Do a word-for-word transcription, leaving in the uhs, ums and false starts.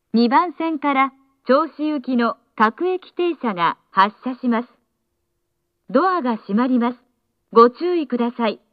にばん線から銚子行きの各駅停車が発車します。ドアが閉まります。ご注意ください。